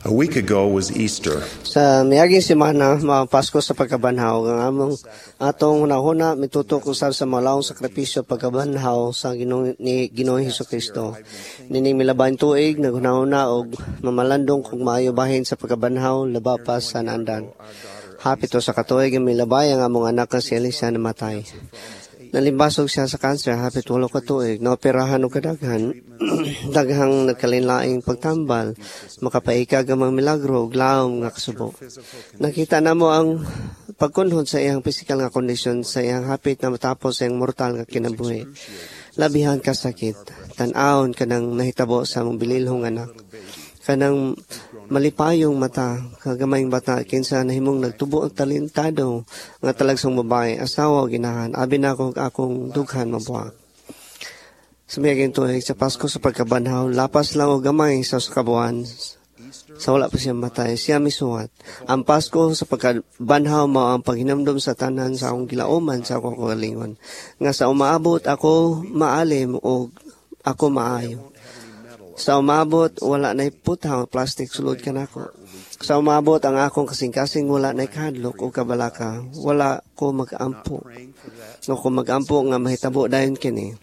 A week ago was Easter. Sa miaging semana, mga Pasko sa pagkabanhaw, ang among atong hunahuna mitutok usab sa malawong sakripisyo pagkabanhaw sa Ginoong Hesukristo. Nining milabahin tuig, naghunahuna og mamalandong kung maayo bahin sa pagkabanhaw, laba pa sa naandan. Hapit sa katuig, milabay ang among anak nga si Elisa namatay. Nalimbasog siya sa kanser, hapit 8 ka tuig, naoperahan o kadaghan, daghang nagkalinlaing pagtambal, makapaikag ang mga milagro, glaom nga kasubo. Nakita na mo ang pagkunhod sa iyang physical nga kondisyon, sa iyang hapit na matapos sa iyang mortal nga kinabuhi. Labihan ka sakit, tan-aon ka nang nahitabo sa mong bililhong anak. Kanang malipayong mata, kagamay bata, kinsa nahimong nagtubo ang talentado, nga talagsong babae, asawa o ginahan, abi na akong dughan mabuhat. Sumiyagin tuig sa Pasko sa pagkabanhaw, lapas lang o gamay sa kabuan, sa wala pa siya matay, siya misuwat. Ang Pasko sa pagkabanhaw mao ang paghinamdom sa tanan sa akong gilauman sa akong kagalingon. Nga sa umaabot ako maalim o ako maayo. Sa umabot, wala na iputang plastic sulod ka na ako. Sa umabot, ang akong kasing-kasing wala na ikadlok o kabalaka. Wala ko mag-ampo. No, kung mag-ampo nga mahitabo dayon kini.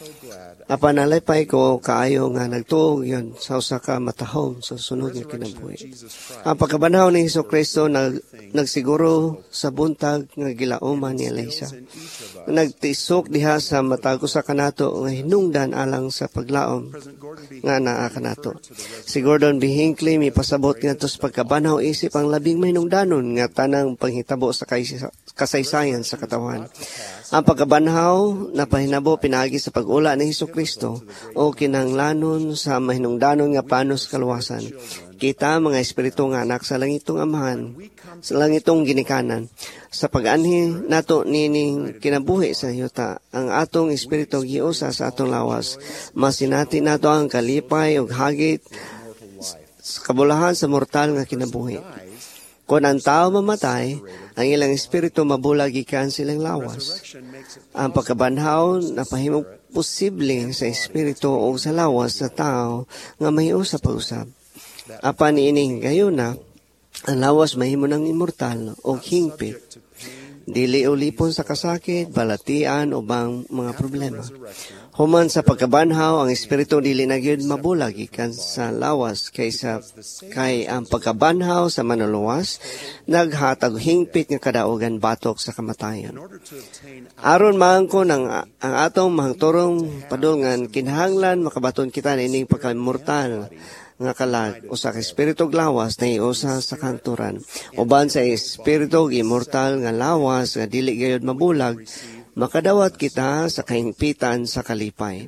Apanalay pa ko kaayo nga nagtuog yon sa usa ka matahom sa sunod nga kinabuhi. Ang pagkabanhaw ni Hesukristo nagsiguro sa buntag nga gilauman ni Elisa. Nagtisok diha sa matag usa kanato nga hinungdan alang sa paglaom nga naa kanato. Si Gordon B. Hinckley mipasabot ngadto sa pagkabanhaw isip ang labing mahinungdanon nga tanang panghitabo sa kasaysayan sa katawan. Ang pagkabanhaw na pahinabo pinagi sa pag-ula ni Hesukristo o kinahanglanon sa mahinungdanon nga panos kaluwasan. Kita mga espiritu nga anak sa langitong amahan, sa langitong ginikanan. Sa pag-anhi nato nining kinabuhi sa yuta, ang atong espiritu giusa sa atong lawas. Masinati nato ang kalipay ug hagit sa kabulahan sa mortal nga kinabuhi. Kung ang tao mamatay, ang ilang espiritu mabulag gikan silang lawas. Ang pagkabanhaw napahimong posible sa espiritu o sa lawas sa tao nga mahiusa pag-usab. Apan niining gayon na, ang lawas mahimo ng immortal o hingpit. Dili ulipon sa kasakit, balatian o bang mga problema. Human sa pagkabanhaw, ang espiritu dili na gyud mabulag ikan sa lawas kay ang pagkabanhaw sa manuluwas naghatag hingpit nga kadaogan batok sa kamatayon. Aron maangkon ang atong mahangturong padulngan kinahanglan makabaton kita nining pagka-immortal nga kalag o sa espiritu lawas na iusa sa kanturan. Uban sa espiritu immortal nga lawas nga dili gayud mabulag, makadawat kita sa kahingpitan sa kalipay.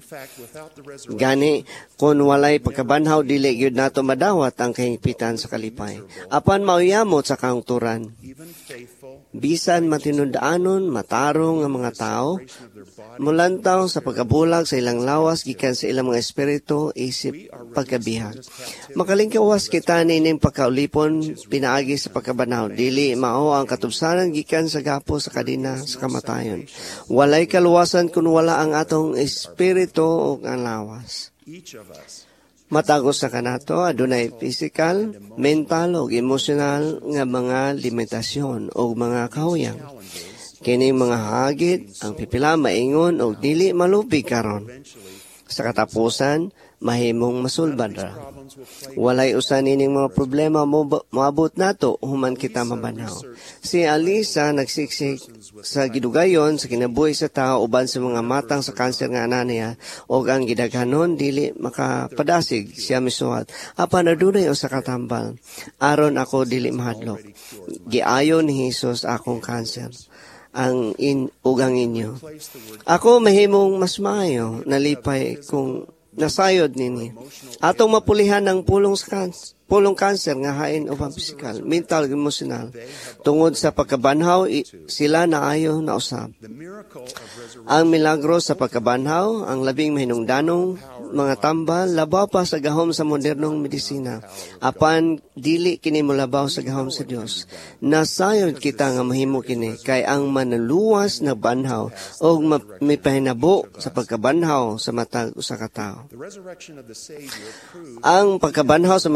Gani, kung walay pagkabanhaw, dili gyud nato madawat ang kahingpitan sa kalipay. Apan mauyamot sa kahungturan. Bisan matinudaanon, matarong ang mga tao, mulantaw sa pagkabulag sa ilang lawas, gikan sa ilang mga espiritu, isip, pagkabihag. Makalingkawas kita nining pagkaulipon, pinaagi sa pagkabanhaw. Dili mao ang katubsanan gikan sa gapo sa kadina sa kamatayon. Walay kaluwasan kung wala ang atong espiritu o ang lawas. Matagos sa kanato, adunay physical, mental o emotional nga mga limitasyon o mga kahuyang. Kining mga hagit, ang pipila maingon o dili malupig karon. Sa katapusan, mahimong masulbad ra. Walay usa nining mga problema moabot nato human kita mabanhaw. Si Elisa nagsiksik sa gidugayon sa kinabuhi sa tao uban sa mga matang sa kanser nga ana niya ug ang gidaghanon dili makapadasig siya misuwat. Apan adunay usa ka tambal, aron ako dili mahadlok. Giayon ni Hesus akong kanser ang ugang inyo. Ako mahimong mas maayo nalipay kung nasayod nini. Atong mapulihan ng pulong kanser nga hain o pampisikal, mental, emotional. Tungod sa pagkabanhaw, sila naayo na usab. Ang milagro sa pagkabanhaw, ang labing mahinungdanong mga tambal, labaw pa sa gahom sa modernong medisina. Apan, dili kini molabaw sa gahom sa Dios. Nasayod kita nga mahimo kini, kay ang manuluwas na banhaw o may pahinabo sa pagkabanhaw sa matag usa ka tawo. Ang pagkabanhaw sa manuluwas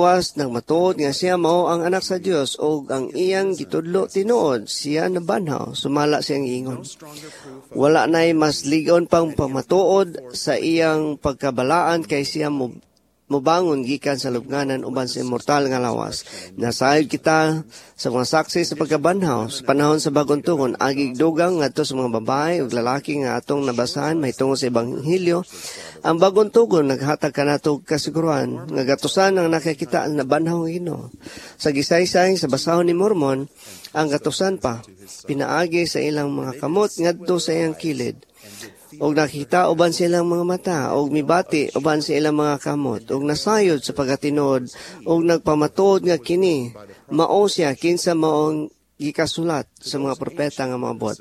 manluwas nagmatuod nga siya mao ang anak sa Dios o ang iyang gitudlo tinuod siya nabanhaw sumala siyang ingon. Wala nay mas ligon pang pamatuod sa iyang pagkabalaan kay siya mubangon gikan sa lubnganan uban sa immortal nga lawas. Nasayod kita sa mga saksi sa pagkabanhaw sa panahon sa bagong tugon agig dugang ngadto sa mga babae ug lalaki nga atong nabasahan mahitungod sa ebanghelyo. Ang bagong tugon naghatag kanato kasiguruhan nga gatusan ang nakakita na banhaw nga Ginoo. Sa gisaysay sa basahon ni Mormon ang gatusan pa pinaagi sa ilang mga kamot ngadto sa iyang kilid. Og nakita uban silang mga mata, og mibati uban sa ilang mga kamot, og nasayod sa pagatinuod, og nagpamatuod nga kini, mao siya kinsa maong gikasulat sa mga propeta nga maabot.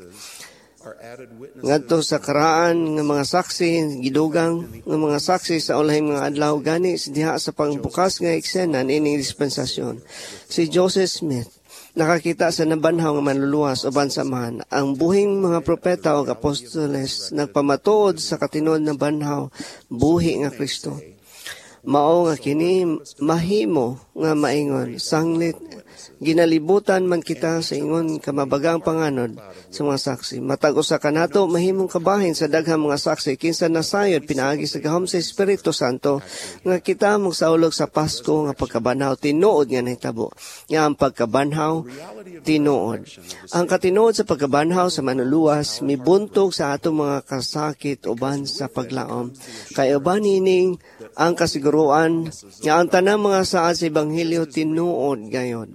Ngadto sa karaan nga mga saksi, gidugang nga mga saksi sa ulahing mga adlaw gani diha sa pangbukas nga eksena niining dispensasyon. Si Joseph Smith nakakita sa nabanhaw nga manluluwas uban sa man ang buhing mga propeta o apostoles nagpamatuod sa katinuod na banhaw buhi nga Kristo. Mao nga kini mahimo nga maingon sanglit ginalibutan man kita sa ingon kamabagang panganod sa mga saksi. Matag usa kanato mahimong kabahin sa daghang mga saksi kinsa nasayod pinaagi sa gahom sa Espiritu Santo nga kita magsaulog sa Pasko nga pagkabanhaw tinuod nga nahitabo. Nga ang pagkabanhaw tinuod. Ang katinuod sa pagkabanhaw sa manluluwas mibuntog sa atong mga kasakit uban sa paglaom. Kay uban ining ang kasiguruan nga ang tanang mga saad sa ebanghelyo tinuod gayod.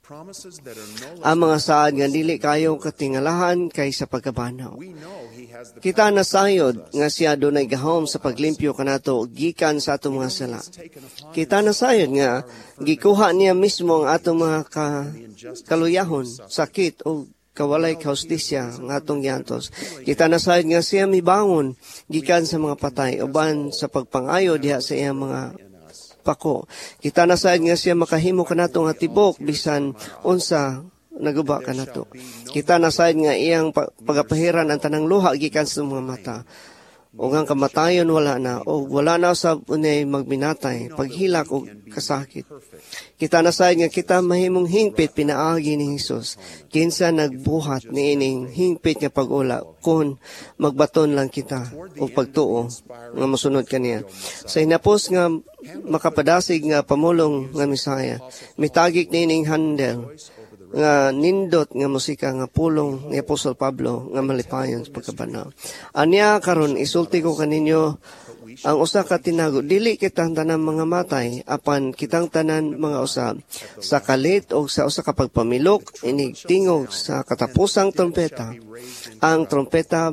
Ang mga saad nga dili kayo katingalahan kay sa pagkabanhaw. Kita nasayod nga siya dunay gahom sa paglimpyo kanato gikan sa atong mga sala. Kita nasayod nga gikuha niya mismo ang atong mga kaluyahon, sakit o kawalay kahustisya nga atong giantos. Kita nasayod nga siya mibangon gikan sa mga patay uban sa pagpangayo diha sa iyang mga pako. Kita nasayod nga siya makahimo kanato nga tibok bisan unsa naguba kanato. Kita nasayod nga iyang pagapahiran ang tanang luha gikan sa mga mata. O ang kamatayon wala na o wala na sa unay magminatay, paghilak o kasakit. Kita nasayod nga kita mahimong hingpit pinaagi ni Jesus. Kinsa nagbuhat ni ining hingpit nga pag-ula kung magbaton lang kita o pagtuo nga masunod kaniya. Sa hinapos nga makapadasig nga pamulong nga misaya, mitagik ni ining handel nga nindot nga musika nga pulong ni Apostol Pablo nga malipayon sa pagkabanhaw. Anya karon isulti ko kaninyo ang usa ka tinago dili kitang tanan mga matay apan kitang tanan mga usab sa kalit o sa usa ka pagpamilok inig tingog sa katapusang trompeta. Ang trompeta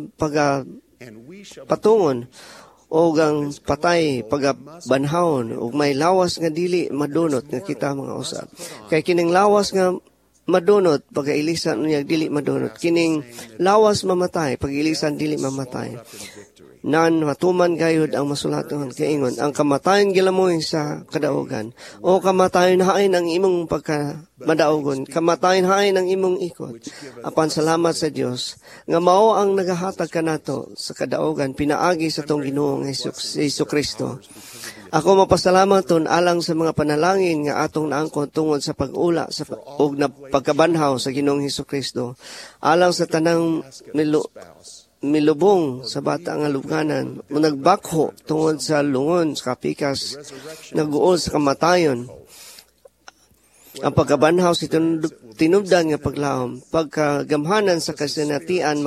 patungon o ang patay pagabanhawon ug may lawas nga dili madunot nga kita mga usab. Kay kining lawas nga madunot pag-ilisan niya dili madunot kining lawas mamatay pag-ilisan dili mamatay nan matuman gayud ang masulaton kaingon ang kamatayon gilamoy sa kadaugan o kamatayon hain ang imong pagkamadaogon kamatayon hain ang imong ikot apan salamat sa Dios nga mao ang nagahatag kanato sa kadaugan pinaagi sa tong Ginoong Hesukristo. Ako mapasalamat ton alang sa mga panalangin nga atong naangkon tungod sa pag-ula sa og na pagkabanhaw sa Ginoong Hesukristo. Alang sa tanang milubong sa bata nga lubnganan, nagbakho tungod sa lungon sa kapikas, naguol sa kamatayon. Ang pagkabanhaw si tinubdan nga paglaom, pagkagamhanan sa kasinatian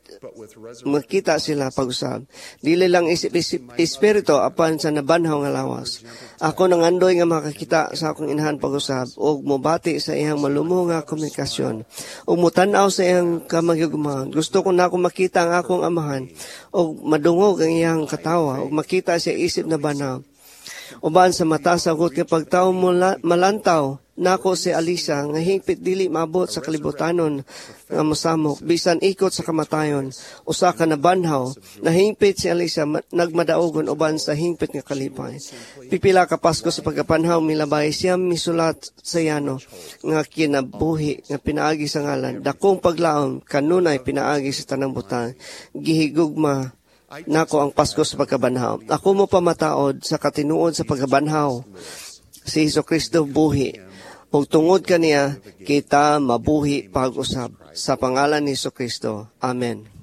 makita sila pag-usab. Dili lang espiritu apan sa nabanhaw nga lawas. Ako nangandoy nga makakita sa akong inahan pag-usab ug mobati sa iyang malumo nga komunikasyon. Ug mutanaw sa iyang kamagigumahon. Gusto ko na akong makita ang akong amahan ug madungog ang iyang katawa ug makita siya isip na banaw. Uban sa mata sagot nga pagtaw malantaw nako si Alisa nga hingpit dili maabot sa kalibutanon nga mosamok bisan ikot sa kamatayon usa ka nabanhaw na hingpit si Alisa nagmadaogon uban sa hingpit nga kalipay. Pipila ka Pasko sa pagkapanhaw milabay siya misulat sa yano nga kinabuhi nga pinaagi sa ngalan dakong paglaom kanunay pinaagi sa tanang butang gihigugma nako ang Pasko sa pagkabanhaw. Ako mo pamataod sa katinuod sa pagkabanhaw Si Hesukristo buhi. Ug tungod kaniya, kita mabuhi pag-usab. Sa pangalan ni Hesukristo. Amen.